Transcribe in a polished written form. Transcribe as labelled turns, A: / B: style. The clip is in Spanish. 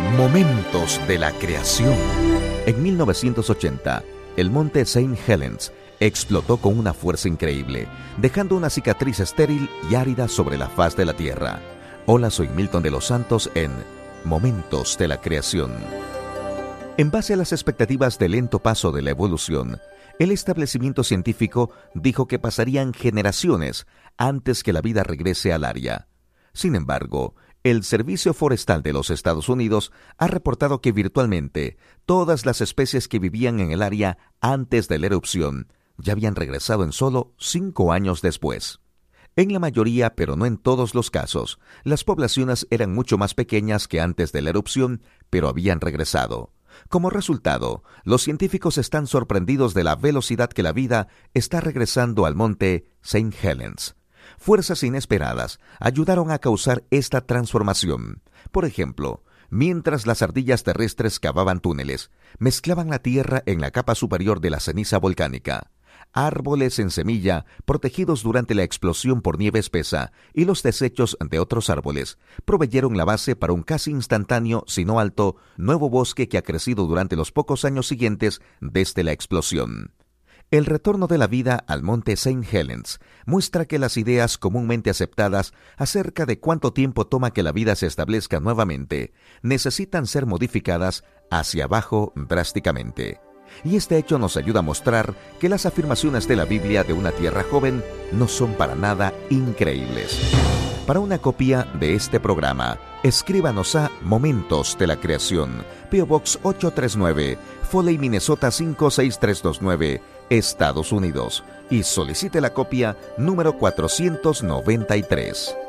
A: Momentos de la creación. En 1980, el monte St. Helens explotó con una fuerza increíble, dejando una cicatriz estéril y árida sobre la faz de la Tierra. Hola, soy Milton de los Santos en Momentos de la Creación. En base a las expectativas del lento paso de la evolución, el establecimiento científico dijo que pasarían generaciones antes que la vida regrese al área. Sin embargo, el Servicio Forestal de los Estados Unidos ha reportado que virtualmente todas las especies que vivían en el área antes de la erupción ya habían regresado en solo 5 años después. En la mayoría, pero no en todos los casos, las poblaciones eran mucho más pequeñas que antes de la erupción, pero habían regresado. Como resultado, los científicos están sorprendidos de la velocidad que la vida está regresando al monte St. Helens. Fuerzas inesperadas ayudaron a causar esta transformación. Por ejemplo, mientras las ardillas terrestres cavaban túneles, mezclaban la tierra en la capa superior de la ceniza volcánica. Árboles en semilla, protegidos durante la explosión por nieve espesa, y los desechos de otros árboles, proveyeron la base para un casi instantáneo, si no alto, nuevo bosque que ha crecido durante los pocos años siguientes desde la explosión. El retorno de la vida al monte St. Helens muestra que las ideas comúnmente aceptadas acerca de cuánto tiempo toma que la vida se establezca nuevamente necesitan ser modificadas hacia abajo drásticamente. Y este hecho nos ayuda a mostrar que las afirmaciones de la Biblia de una tierra joven no son para nada increíbles. Para una copia de este programa, escríbanos a Momentos de la Creación, P.O. Box 839, Foley, Minnesota 56329, Estados Unidos, y solicite la copia número 493.